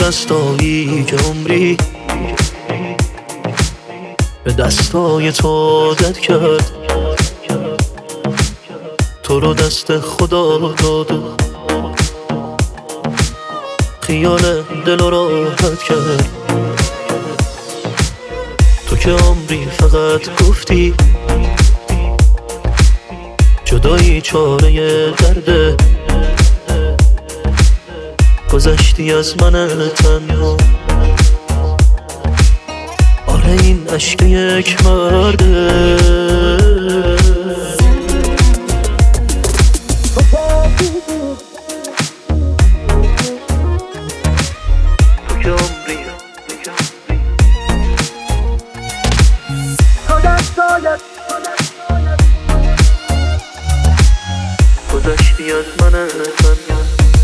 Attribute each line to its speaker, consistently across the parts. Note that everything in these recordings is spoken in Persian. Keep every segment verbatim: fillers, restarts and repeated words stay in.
Speaker 1: دستایی که عمری به دستای تو دد کرد، تو رو دست خدا داد و خیال دل رو راحت کرد. تو که عمری فقط گفتی جدایی چاره درده، گذشتی از من تنها. آره این عشق یک مرده. تو که عمری گذشتی از من تنها.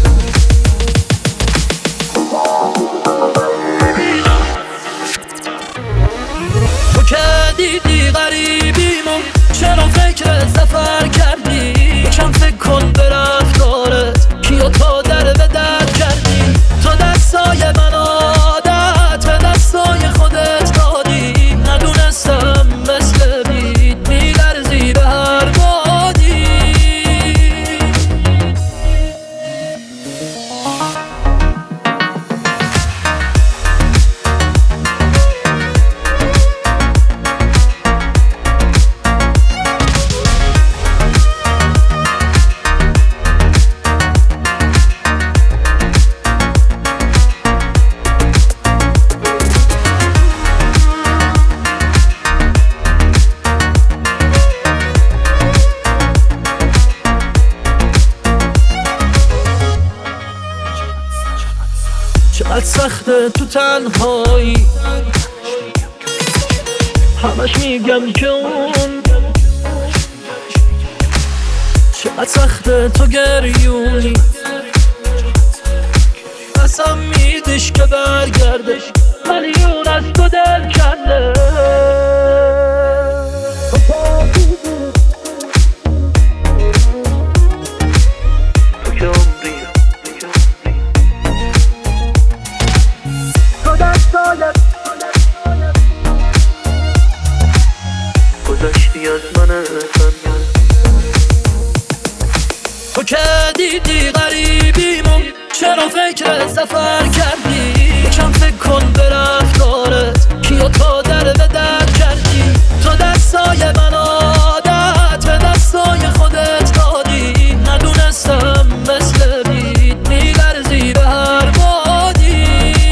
Speaker 2: تو که دیدی غریبیمون، چرا فکر سفر کردی؟ یکم فکر کن به رفتارت، کیو تو در به در کردی؟ تو دستای من عادت به دستای خودت دادی، ندونستم مثل بید میلرزی به هر بادی. چقدر سخته تو تنهایی، همش میگم که اون. چقدر سخته تو گریونی، قسم میدیش که برگردش، میلیون از تو دل کنده.
Speaker 1: گذشتی از من تنها.
Speaker 2: تو که دیدی غریبیمون، چرا فکر سفر کردی؟ یکم فکر کن به رفتارت، کیو تو در به در کردی؟ تو دستای من عادت به دستای خودت دادی، ندونستم مثل بید میلرزی به هر بادی.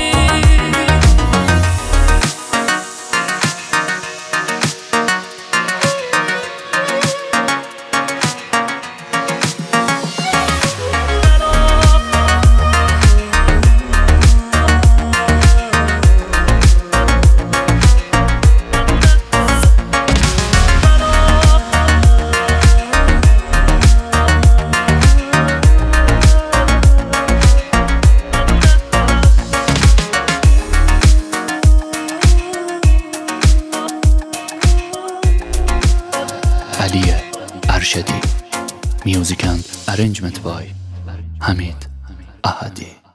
Speaker 3: علی ارشدی. Music and arrangement by حمید احدی.